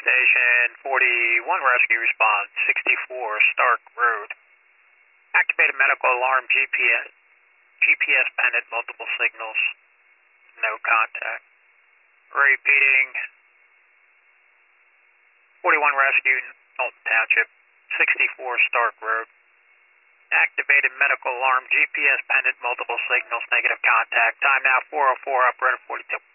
Station 41 rescue response, 64 Stark Road. Activated medical alarm GPS pendant, multiple signals, no contact. Repeating, 41 rescue, Knowlton Township, 64 Stark Road. Activated medical alarm GPS pendant, multiple signals, negative contact. Time now 4:04, operator 42.